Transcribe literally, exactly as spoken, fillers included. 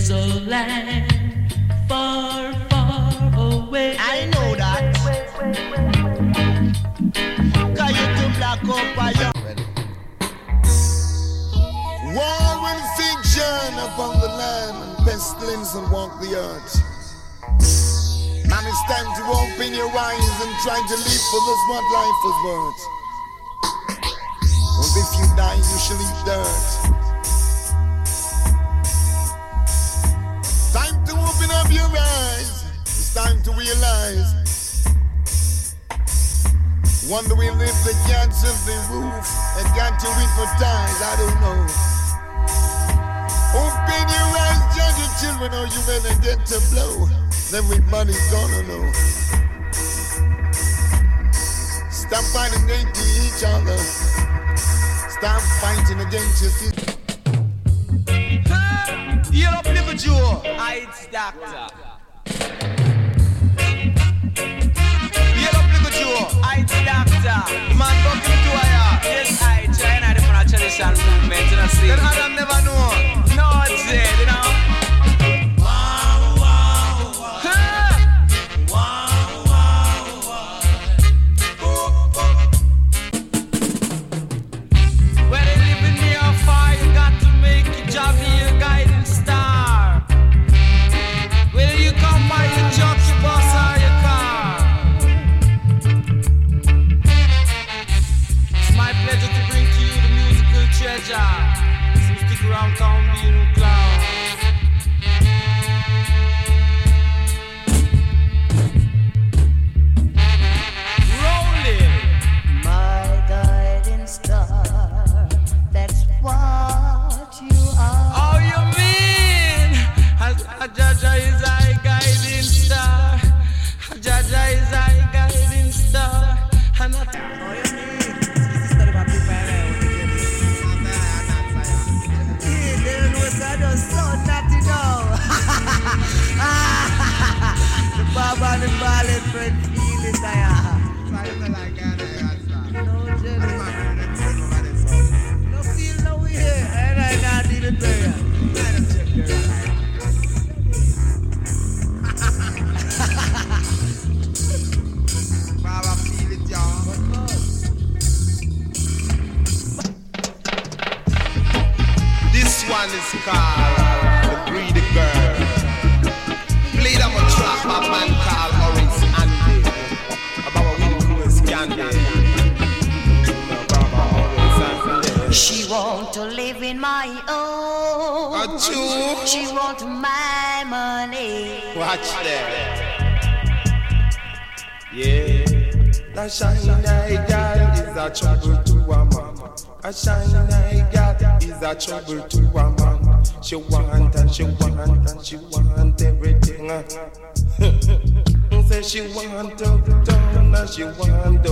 There's a land far, far away. I know that. Can you do black up by your war and fiction upon the land, and pestilence and walk the earth. Man, it's time to open your eyes and try to live for this what life was worth. And if you die, you shall eat dirt. Time to open up your eyes. It's time to realize. One day we live the cats of the roof and got to hypnotize. I don't know. Open your eyes, judge your children, or you better get to blow. Everybody's gonna know. Stop fighting against each other. Stop fighting against yourself. You're up, little Joe. It's doctor. You're up, little Joe. It's doctor. Man, talking to her. Yes, I try and I different tradition movement. You know, see. Then Adam never know. No, it's it, you know. Job be your guiding star. Will you come by your truck, your bus or your car? It's my pleasure to bring to you the musical treasure. So stick around town, be a clown. Rolling. My guiding star, that's what you are. Oh, you mean Jaja is our guiding star? Jaja is our guiding star. And I oh, you mean this is not about people around. Yeah, they know that I so naughty now. The Baba and the Ballet friend feel it there. No jealous. No feel no way here. And I not even there. Baba feel it, y'all. This one is called The Greedy Girl. Played on a track of man called Orange Andy. About what we do is candy. She want to live in my own. Achoo. She want my money. Watch that. Yeah. The shiny girl is a trouble to a man. A shiny girl is a trouble to a man. She want and she want and she want everything. Say she want to down and she want to